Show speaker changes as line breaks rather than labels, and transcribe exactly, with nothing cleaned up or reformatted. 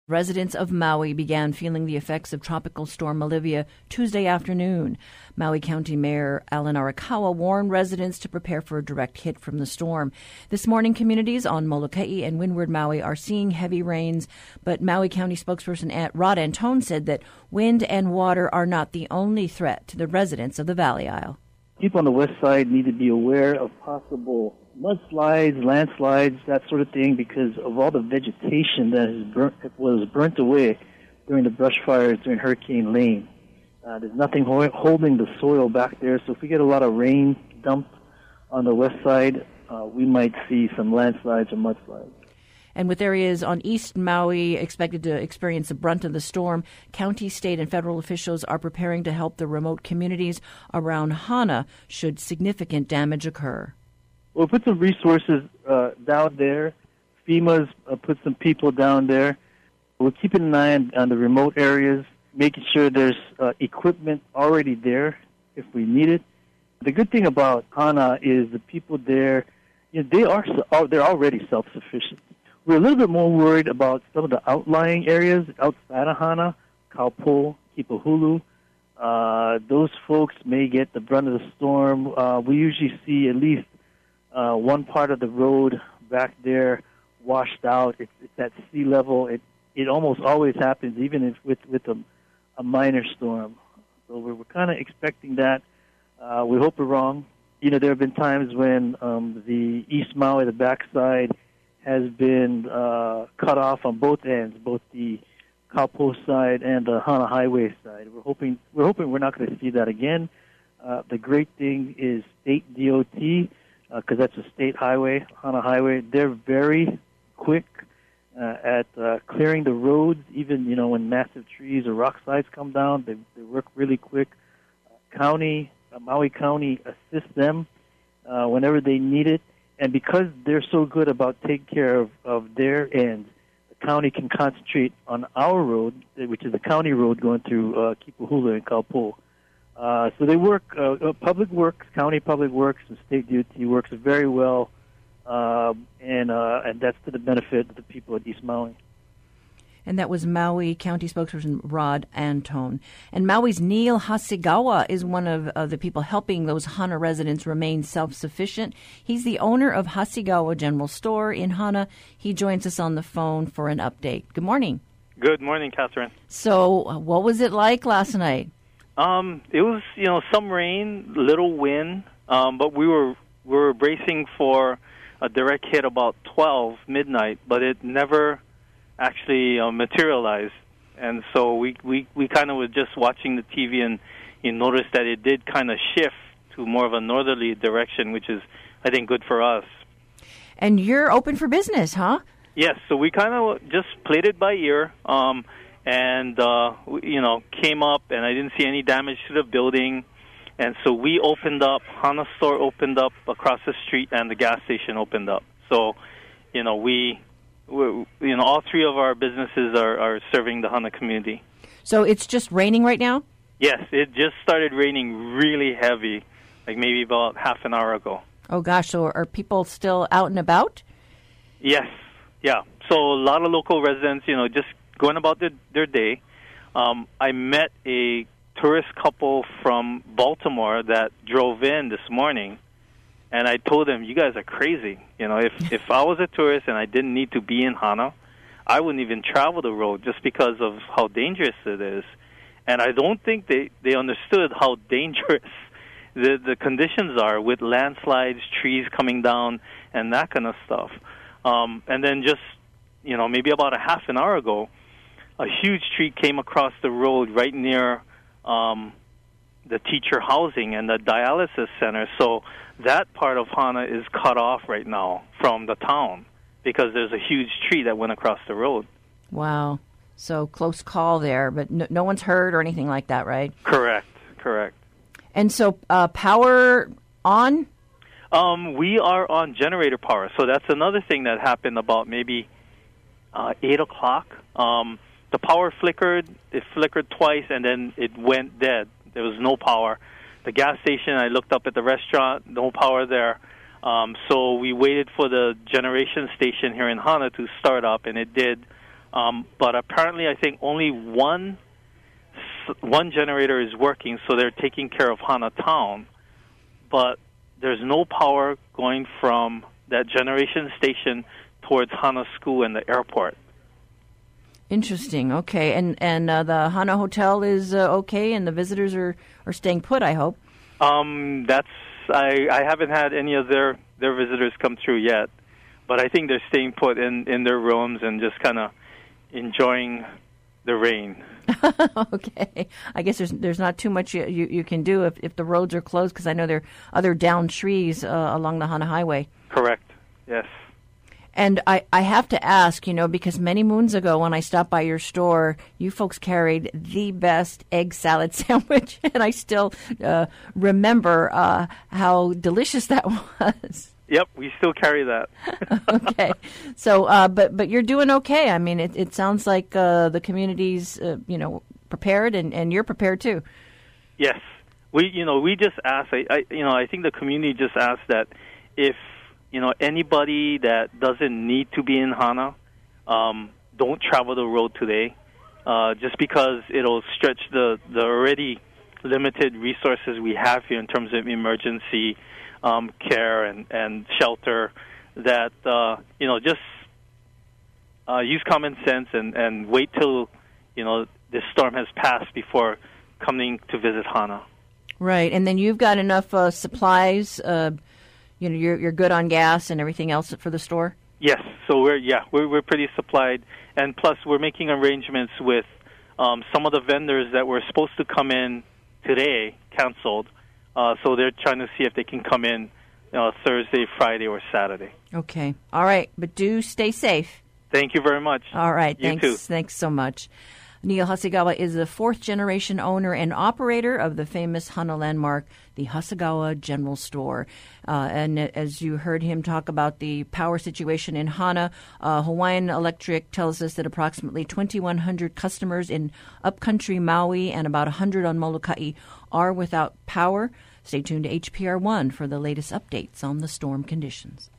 Residents of Maui began feeling the effects of Tropical Storm Olivia Tuesday afternoon. Maui County Mayor Alan Arakawa warned residents to prepare for a direct hit from the storm. This morning, communities on Molokai and Windward Maui are seeing heavy rains, but Maui County spokesperson Rod Antone said that wind and water are not the only threat to the residents of the Valley Isle.
People on the west side need to be aware of possible mudslides, landslides, that sort of thing, because of all the vegetation that is burnt, was burnt away during the brush fires during Hurricane Lane. Uh, there's nothing ho- holding the soil back there, so if we get a lot of rain dumped on the west side, uh, we might see some landslides or mudslides.
And with areas on East Maui expected to experience the brunt of the storm, county, state, and federal officials are preparing to help the remote communities around Hana should significant damage occur.
We'll put some resources uh, down there. FEMA's uh, put some people down there. We're keeping an eye on, on the remote areas, making sure there's uh, equipment already there if we need it. The good thing about Hana is the people there, you know, they are they're already self-sufficient. We're a little bit more worried about some of the outlying areas outside of Hana, Kaupo, Kipahulu. Uh, those folks may get the brunt of the storm. Uh, we usually see at least Uh, one part of the road back there washed out. It's, it's at sea level. It it almost always happens, even if with with a, a minor storm. So we're, we're kind of expecting that. Uh, we hope we're wrong. You know, there have been times when um, the East Maui, the backside, has been uh, cut off on both ends, both the Kaupo side and the Hana Highway side. We're hoping we're hoping we're not going to see that again. Uh, the great thing is state D O T. Because uh, that's a state highway, Hana Highway. They're very quick uh, at uh, clearing the roads, even, you know, when massive trees or rock slides come down. They, they work really quick. Uh, county, uh, Maui County assists them uh, whenever they need it. And because they're so good about taking care of, of their end, the county can concentrate on our road, which is the county road going through uh, Kipahulu and Kaupo. Uh, so they work, uh, Public Works, County Public Works, and State D O T works very well, uh, and uh, and that's to the benefit of the people at East Maui.
And that was Maui County spokesperson Rod Antone. And Maui's Neil Hasegawa is one of uh, the people helping those Hana residents remain self-sufficient. He's the owner of Hasegawa General Store in Hana. He joins us on the phone for an update. Good morning.
Good morning, Catherine.
So uh, what was it like last night?
Um, it was, you know, some rain, little wind, um, but we were we were bracing for a direct hit about twelve midnight, but it never actually uh, materialized. And so we we, we kind of were just watching the T V, and you noticed that it did kind of shift to more of a northerly direction, which is, I think, good for us.
And you're open for business, huh?
Yes, so we kind of just played it by ear. Um, And, uh, you know, came up, and I didn't see any damage to the building. And so we opened up, Hana store opened up across the street, and the gas station opened up. So, you know, we, we you know, all three of our businesses are, are serving the Hana community.
So it's just raining right now?
Yes, it just started raining really heavy, like maybe about half an hour ago.
Oh, gosh. So are people still out and about?
Yes, yeah. So a lot of local residents, you know, just going about their, their day. Um, I met a tourist couple from Baltimore that drove in this morning, and I told them, you guys are crazy. You know, if, if I was a tourist and I didn't need to be in Hana, I wouldn't even travel the road just because of how dangerous it is. And I don't think they, they understood how dangerous the, the conditions are with landslides, trees coming down, and that kind of stuff. Um, and then just, you know, maybe about a half an hour ago, a huge tree came across the road right near um, the teacher housing and the dialysis center. So that part of Hana is cut off right now from the town because there's a huge tree that went across the road.
Wow. So close call there, but no, no one's hurt or anything like that, right?
Correct, correct.
And so uh, power on?
Um, we are on generator power. So that's another thing that happened about maybe uh, eight o'clock. Um The power flickered, it flickered twice, and then it went dead. There was no power. The gas station, I looked up at the restaurant, no power there. Um, so we waited for the generation station here in Hana to start up, and it did Um, but apparently, I think only one one generator is working, so they're taking care of Hana Town. But there's no power going from that generation station towards Hana School and the airport.
Interesting. Okay, and and uh, the Hana Hotel is uh, okay, and the visitors are, are staying put, I hope.
Um, that's I, I haven't had any of their, their visitors come through yet, but I think they're staying put in, in their rooms and just kind of enjoying the rain.
Okay, I guess there's there's not too much you, you, you can do if, if the roads are closed, because I know there are other downed trees uh, along the Hana Highway.
Correct. Yes.
And I, I have to ask, you know, because many moons ago when I stopped by your store, you folks carried the best egg salad sandwich, and I still uh, remember uh, how delicious that was.
Yep, we still carry that.
Okay, so uh, but but you're doing okay. I mean, it, it sounds like uh, the community's uh, you know prepared, and, and you're prepared too.
Yes, we you know we just asked. I, I you know I think the community just asked that if you know anybody that doesn't need to be in Hana, um, don't travel the road today, uh, just because it'll stretch the the already limited resources we have here in terms of emergency Um, care and, and shelter, that, uh, you know, just uh, use common sense and, and wait till, you know, this storm has passed before coming to visit Hana.
Right, and then you've got enough uh, supplies, uh, you know, you're, you're good on gas and everything else for the store?
Yes, so we're, yeah, we're, we're pretty supplied, and plus we're making arrangements with um, some of the vendors that were supposed to come in today, canceled. Uh, so they're trying to see if they can come in uh, Thursday, Friday, or Saturday.
Okay. All right. But do stay safe.
Thank you very much.
All right.
You
Thanks.
too.
Thanks so much. Neil Hasegawa is the fourth-generation owner and operator of the famous Hana landmark, the Hasegawa General Store. Uh, and as you heard him talk about the power situation in Hana, uh, Hawaiian Electric tells us that approximately twenty-one hundred customers in upcountry Maui and about one hundred on Molokai are without power. Stay tuned to H P R one for the latest updates on the storm conditions.